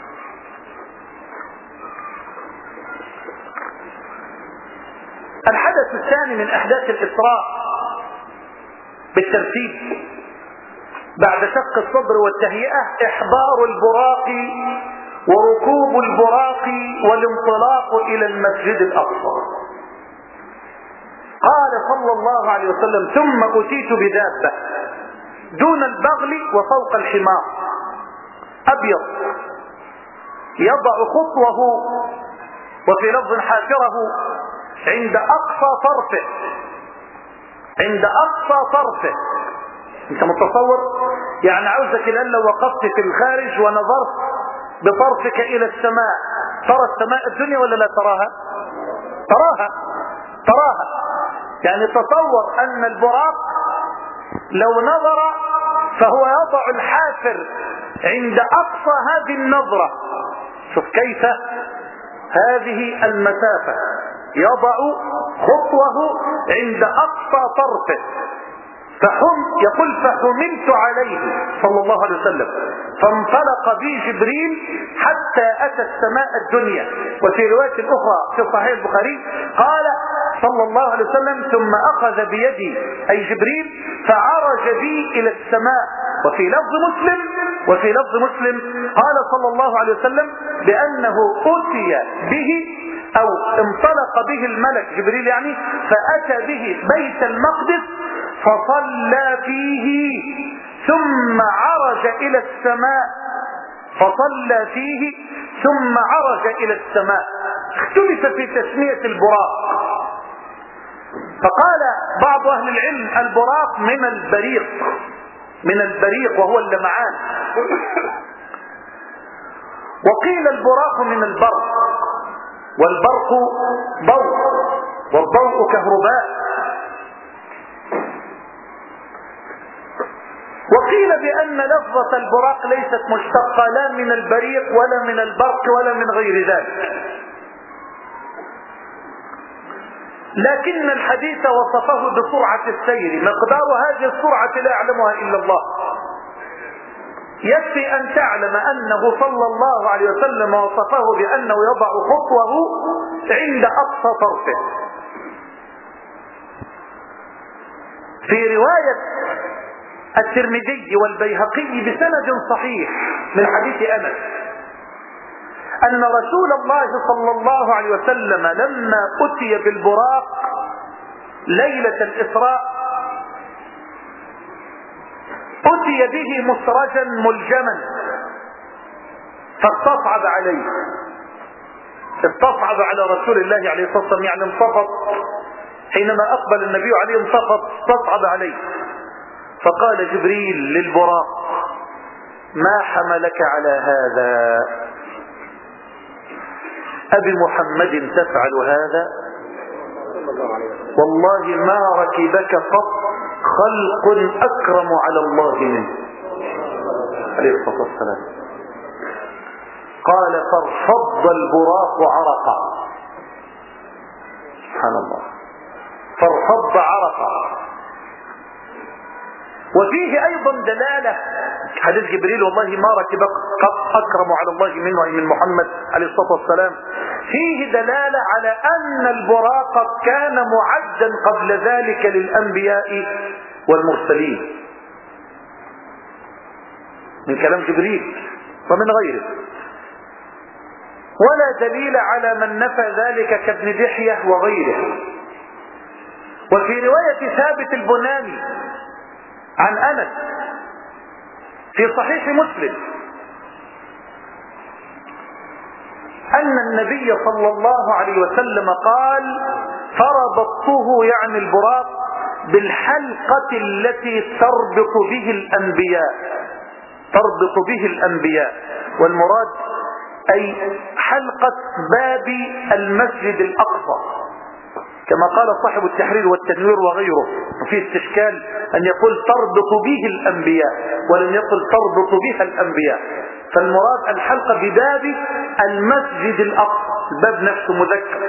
الحدث الثاني من أحداث الإسراء بالترتيب بعد شق الصدر والتهيئة إحضار البراق وركوب البراق والانطلاق إلى المسجد الأقصى. قال صلى الله عليه وسلم ثم أتيت بدابة دون البغل وفوق الحمار أبيض يضع خطوه وفي لفظ حافره عند أقصى طرفه، عند أقصى طرفه. انت متصور؟ يعني عاوزك الآن لو وقفت في الخارج ونظرت بطرفك إلى السماء، ترى السماء الدنيا ولا لا تراها؟ تراها تراها. يعني تصور أن البراق لو نظر فهو يضع الحافر عند أقصى هذه النظرة. شوف كيف هذه المسافة، يضع خطوه عند أقصى طرفه. فحم يقول فحملت عليه صلى الله عليه وسلم فانطلق بي جبريل حتى أتى السماء الدنيا. وفي رواية أخرى في صحيح البخاري قال صلى الله عليه وسلم ثم أخذ بيدي أي جبريل فعرج بي إلى السماء. وفي لفظ مسلم وفي لفظ مسلم قال صلى الله عليه وسلم بأنه أتي به أو انطلق به الملك جبريل يعني فأتى به بيت المقدس فصلى فيه ثم عرج إلى السماء فصلى فيه ثم عرج إلى السماء. اختلف في تسمية البراق، فقال بعض أهل العلم البراق من البريق، من البريق وهو اللمعان، وقيل البراق من البرق، والبرق ضوء والضوء كهرباء. وقيل بأن لفظة البراق ليست مشتقة لا من البريق ولا من البرق ولا من غير ذلك، لكن الحديث وصفه بسرعة السير، مقدار هذه السرعة لا يعلمها إلا الله. يكفي أن تعلم أنه صلى الله عليه وسلم وصفه بأنه يضع خطوه عند أقصى طرفه. في رواية الترمذي والبيهقي بسند صحيح من حديث أنس أن رسول الله صلى الله عليه وسلم لما أتي بالبراق ليلة الإسراء أتي به مسرجا ملجما فاستصعب عليه، استصعب على رسول الله عليه الصلاة والسلام، يعني انصفط حينما أقبل النبي عليه انصفط استصعب عليه. فقال جبريل للبراق: ما حملك على هذا؟ أبي محمد تفعل هذا؟ والله ما ركبك قط خلق أكرم على الله منه عليه الصلاة والسلام. قال: فارفض البراق عرقا. سبحان الله، فارفض عرقا. وفيه أيضا دلالة حديث جبريل: والله ما ركبك قط أكرم على الله منه، أي من محمد عليه الصلاة والسلام. فيه دلالة على أن البراق كان معدا قبل ذلك للأنبياء والمرسلين من كلام جبريل ومن غيره، ولا دليل على من نفى ذلك كابن دحية وغيره. وفي رواية ثابت البناني عن أنس في صحيح مسلم أن النبي صلى الله عليه وسلم قال: فربطته، يعني البراق، بالحلقة التي تربط به الأنبياء، تربط به الأنبياء، والمراد أي حلقة باب المسجد الأقصى، كما قال صاحب التحرير والتنوير وغيره. وفي استشكال أن يقول تربط به الأنبياء ولم يقل تربط بها الأنبياء، فالمراد الحلقة بباب المسجد الأقصى، الباب نفسه مذكر.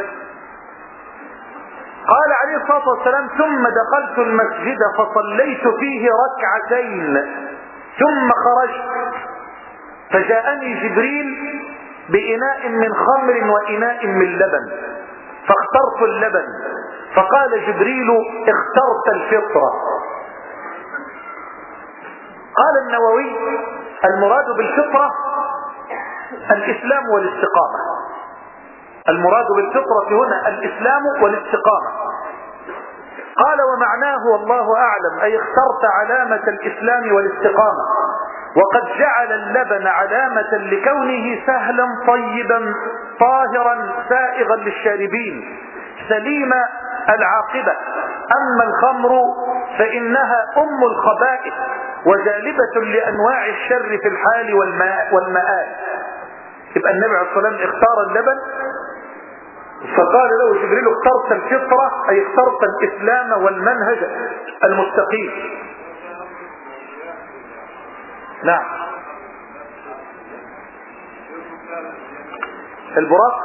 قال عليه الصلاة والسلام: ثم دخلت المسجد فصليت فيه ركعتين ثم خرجت فجاءني جبريل بإناء من خمر وإناء من لبن فاخترت اللبن، فقال جبريل: اخترت الفطرة. قال النووي: المراد بالفطرة الإسلام والاستقامة، المراد بالفطرة هنا الإسلام والاستقامة. قال: ومعناه والله أعلم أي اخترت علامة الإسلام والاستقامة، وقد جعل اللبن علامة لكونه سهلا طيبا طاهرا سائغا للشاربين سليم العاقبة. أما الخمر فإنها أم الخبائث وجالبة لأنواع الشر في الحال والمآل. يبقى النبي عليه الصلاة والسلام اختار اللبن، فقال له جبريل: اخترت الفطرة، أي اخترت الإسلام والمنهج المستقيم. نعم. البراق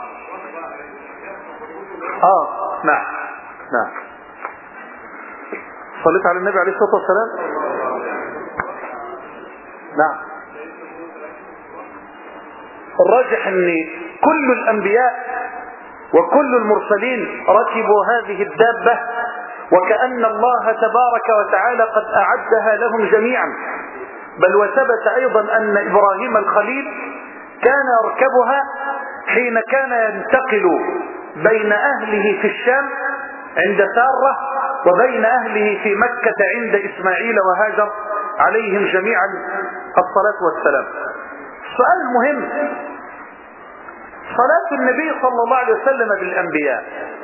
اه نعم نعم. صليت على النبي عليه الصلاة والسلام. نعم. الراجح ان كل الانبياء وكل المرسلين ركبوا هذه الدابة، وكأن الله تبارك وتعالى قد أعدها لهم جميعا. بل وثبت أيضا أن إبراهيم الخليل كان يركبها حين كان ينتقل بين أهله في الشام عند سارة وبين أهله في مكة عند إسماعيل وهاجر عليهم جميعا الصلاة والسلام. السؤال المهم: صلاة النبي صلى الله عليه وسلم بالأنبياء،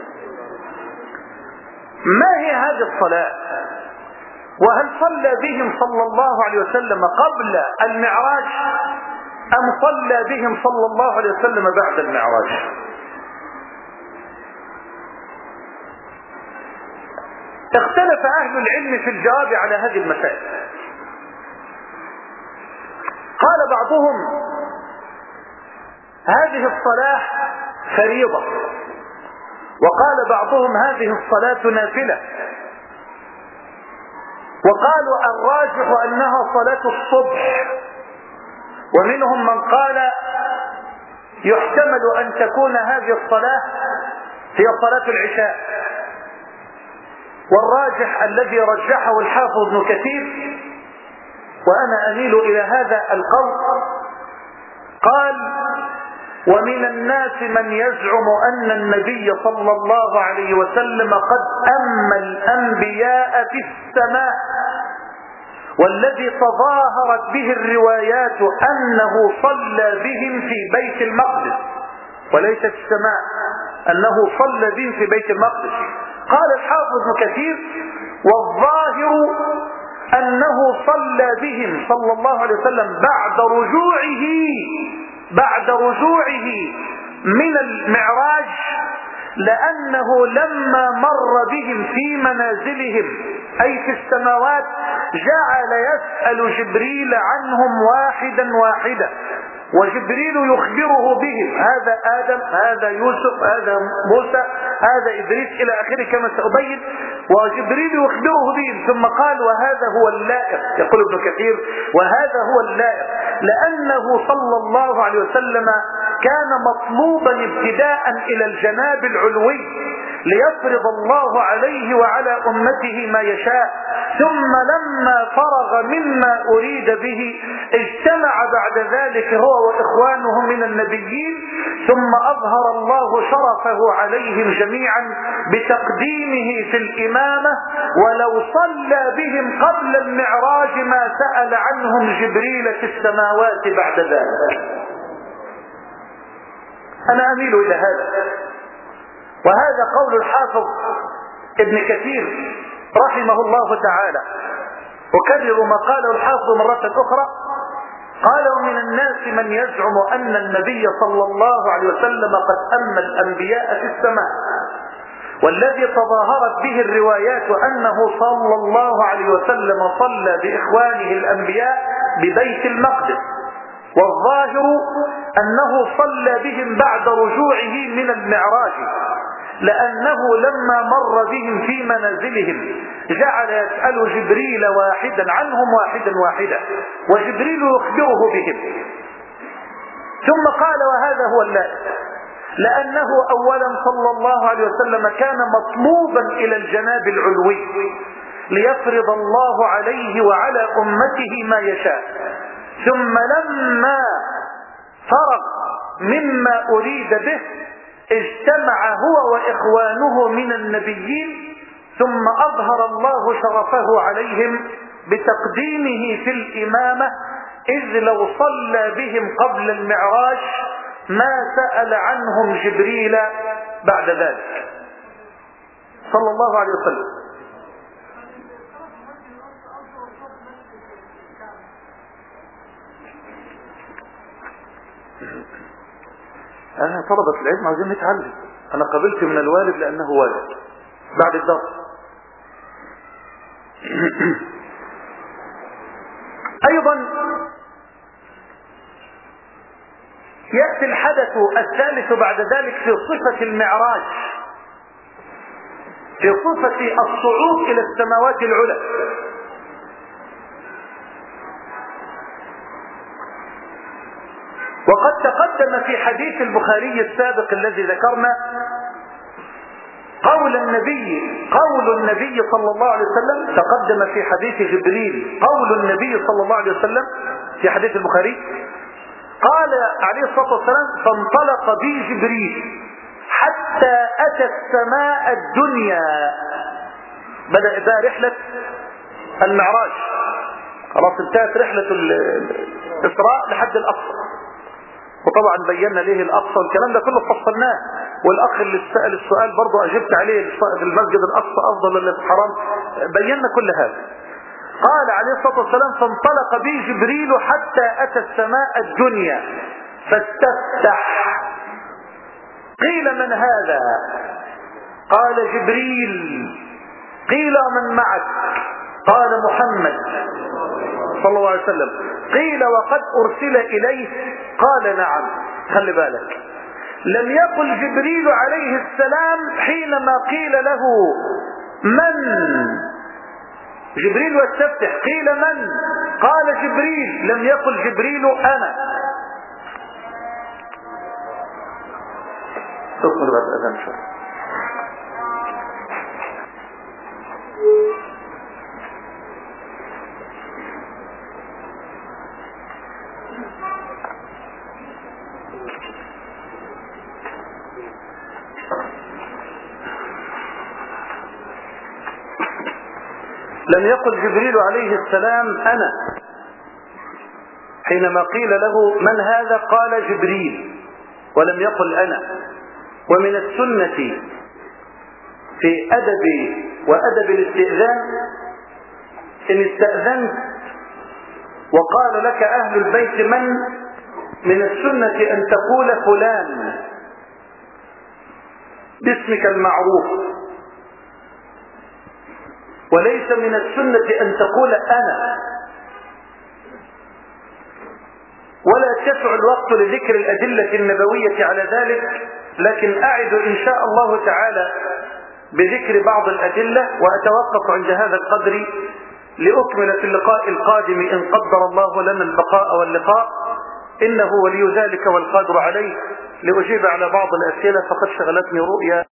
ما هي هذه الصلاة؟ وهل صلى بهم صلى الله عليه وسلم قبل المعراج أم صلى بهم صلى الله عليه وسلم بعد المعراج؟ اختلف أهل العلم في الجواب على هذه المسائل. قال بعضهم: هذه الصلاة فريضة، وقال بعضهم: هذه الصلاة نافلة، وقالوا الراجح أنها صلاة الصبح، ومنهم من قال يحتمل أن تكون هذه الصلاة هي صلاة العشاء. والراجح الذي رجحه الحافظ ابن كثير، وأنا أميل إلى هذا القول، قال: ومن الناس من يزعم أن النبي صلى الله عليه وسلم قد أما الأنبياء في السماء، والذي تظاهرت به الروايات أنه صلى بهم في بيت المقدس، وليس في السماء، أنه صلى بهم في بيت المقدس. قال الحافظ ابن كثير: والظاهر أنه صلى بهم صلى الله عليه وسلم بعد رجوعه بعد رجوعه من المعراج، لأنه لما مر بهم في منازلهم أي في السماوات جعل يسأل جبريل عنهم واحدا واحدا، وجبريل يخبره بهم: هذا آدم، هذا يوسف، هذا موسى، هذا إدريس، إلى آخره كما سأبين. وجبريل يخبره بهم، ثم قال: وهذا هو اللائق، يقول ابن كثير: وهذا هو اللائق، لأنه صلى الله عليه وسلم كان مطلوبا ابتداء إلى الجناب العلوي ليفرض الله عليه وعلى أمته ما يشاء، ثم لما فرغ مما أريد به اجتمع بعد ذلك هو وإخوانه من النبيين، ثم أظهر الله شرفه عليهم جميعا بتقديمه في الإمامة، ولو صلى بهم قبل المعراج ما سأل عنهم جبريل في السماوات بعد ذلك. أنا أميل إلى هذا، وهذا قول الحافظ ابن كثير رحمه الله تعالى. أكرر ما قاله الحافظ مرة أخرى، قال: ومن الناس من يزعم أن النبي صلى الله عليه وسلم قد أما الأنبياء في السماء، والذي تظاهرت به الروايات أنه صلى الله عليه وسلم صلى بإخوانه الأنبياء ببيت المقدس، والظاهر أنه صلى بهم بعد رجوعه من المعراج، لأنه لما مر بهم في منازلهم جعل يسأل جبريل واحدا عنهم واحدا واحدا، وجبريل يخبره بهم. ثم قال: وهذا هو اللائق، لأنه أولا صلى الله عليه وسلم كان مطلوبا إلى الجناب العلوي ليفرض الله عليه وعلى أمته ما يشاء، ثم لما فرغ مما أريد به اجتمع هو وإخوانه من النبيين، ثم أظهر الله شرفه عليهم بتقديمه في الإمامة، إذ لو صلى بهم قبل المعراج ما سأل عنهم جبريل بعد ذلك صلى الله عليه وسلم. أنا طلبة العلم عاوزين نتعلم. أنا قبلت من الوالد لأنه والد بعد الدرس. أيضا يأتي الحدث الثالث بعد ذلك في صفة المعراج، في صفة الصعود إلى السماوات العلى. وقد تقدم في حديث البخاري السابق الذي ذكرنا قول النبي قول النبي صلى الله عليه وسلم، تقدم في حديث جبريل قول النبي صلى الله عليه وسلم في حديث البخاري، قال عليه الصلاة والسلام: فانطلق بي جبريل حتى أتى السماء الدنيا. بدأ بقى رحلة المعراج، خلاص انتهت رحلة الإسراء لحد الأقصى، وطبعا بينا ليه الأقصى والكلام ده كله فصلناه، والأخ اللي سأل السؤال برضه أجبت عليه: المسجد الأقصى أفضل ولا الحرام؟ بينا كل هذا. قال عليه الصلاة والسلام: فانطلق بي جبريل حتى أتى السماء الدنيا فاستفتح. قيل: من هذا؟ قال: جبريل. قيل: من معك؟ قال: محمد صلى الله عليه وسلم. قيل: وقد أرسل إليه؟ قال: نعم. خلي بالك، لم يقل جبريل عليه السلام حينما قيل له من؟ جبريل واستفتح، قيل من؟ قال جبريل، لم يقل جبريل أنا. تصبر بعد الأذان شوي. لم يقل جبريل عليه السلام أنا، حينما قيل له من هذا قال جبريل ولم يقل أنا. ومن السنة في أدب وأدب الاستئذان إن استأذنت وقال لك أهل البيت من، من السنة أن تقول فلان باسمك المعروف، وليس من السنة أن تقول أنا. ولا يتسع الوقت لذكر الأدلة النبوية على ذلك، لكن أعد إن شاء الله تعالى بذكر بعض الأدلة، وأتوقف عند هذا القدر لأكمل في اللقاء القادم إن قدر الله لنا البقاء واللقاء، إنه ولي ذلك والقادر عليه. لأجيب على بعض الأسئلة فقد شغلتني رؤيا